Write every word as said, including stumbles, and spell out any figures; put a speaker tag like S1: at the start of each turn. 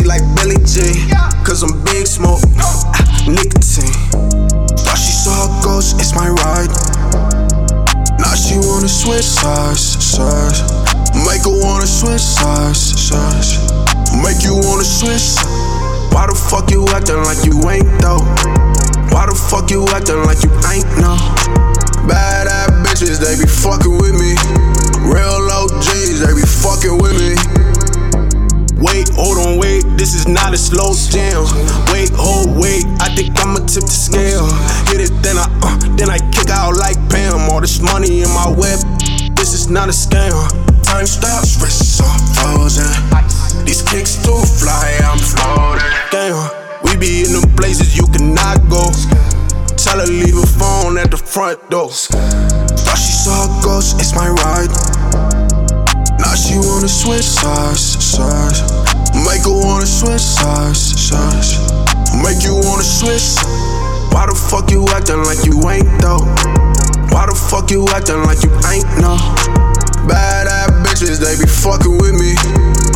S1: like Billie Jean, cause I'm big smoke, nicotine. Thought she saw a ghost, it's my ride. Now she wanna switch sides, sides. Make her wanna switch sides, sides. Make you wanna switch. Why the fuck you acting like you ain't though? Why the fuck you acting like you ain't no? Bad ass bitches, they be fucking with me. Real O Gs, they be fucking with me. Wait, hold on, wait, this is not a slow jam. Wait, hold, wait, I think I'ma tip the scale. Hit it, then I, uh, then I kick out like Pam. All this money in my whip, this is not a scam. Time stops, wrists are frozen. These kicks too fly, I'm floating. Damn, we be in them places you cannot go. Tell her leave her phone at the front door. Thought she saw a ghost, it's my ride. Now she wanna switch sides, sides. Make her wanna switch sides, sides. Make you wanna switch. Why the fuck you acting like you ain't though? Why the fuck you acting like you ain't no? Bad ass bitches, they be fucking with me.